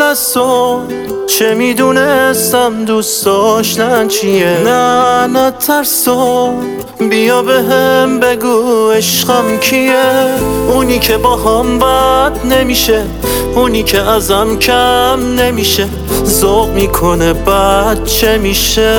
از تو چه میدونستم دوست داشتن چیه. نه ترسو بیا به هم بگو عشقم کیه. اونی که با هم بد نمیشه، اونی که ازم کم نمیشه، ذوق میکنه بعد چه میشه.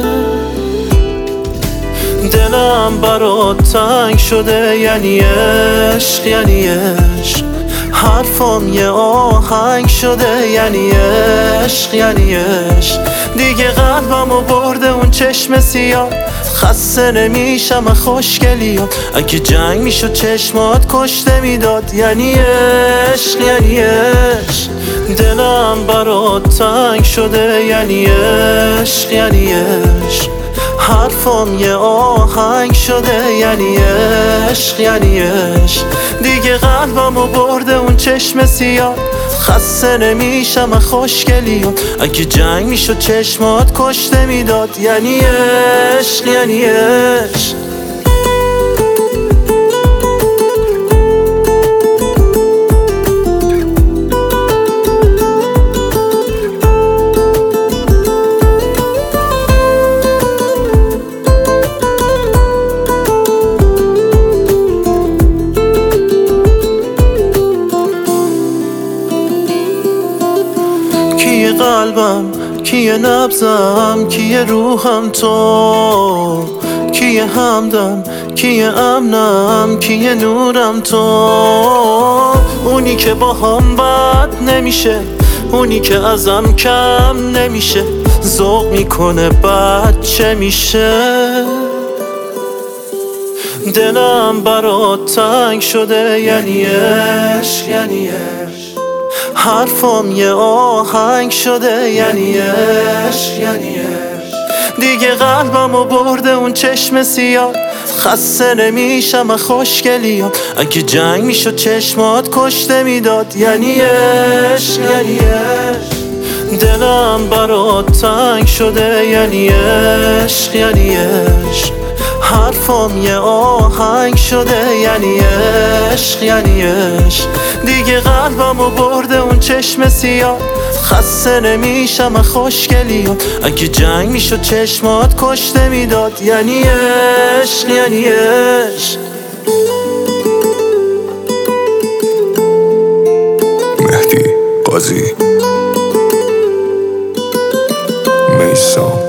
دلم برات تنگ شده یعنی عشق، یعنی عشق. حرفم یه آهنگ شده یعنی عشق، یعنی عشق. دیگه قلبمو برده اون چشم سیاه، خسته نمیشم خوشگلیات. اگه جنگ میشد چشمات کشته میداد یعنی عشق، یعنی عشق. دلم برات تنگ شده یعنی عشق، یعنی عشق. حرفم یه آهنگ شده یعنی عشق، یعنی عشق. دیگه قلبمو برده اون چشم سیاه، خسته نمیشم خوشگلیات. اگه جنگ میشد چشمات کشته میداد یعنی عشق، یعنی عشق. کیه قلبم، کیه نبضم، کیه روحم تو، کیه همدم، کیه امنم، کیه نورم تو. اونی که با هم بد نمیشه، اونی که ازم کم نمیشه، ذوق میکنه بعد چه میشه. دلم برات تنگ شده یعنی عشق، یعنی عشق. حرفم یه آهنگ شده یعنی عشق، یعنی عشق. دیگه قلبمو برده اون چشم سیاه، خسته نمیشم خوشگلیات. اگه جنگ میشد چشمات کشته میداد یعنی عشق، یعنی عشق. دلم برات تنگ شده یعنی عشق، یعنی عشق. حرفم یه آهنگ شده یعنی عشق، یعنی عشق. دیگه قلبمو برده اون چشم سیاه، خسته نمیشم خوشگلیات. اگه جنگ میشد چشمات کشته میداد یعنی عشق، یعنی عشق. مهدی قاضی میسان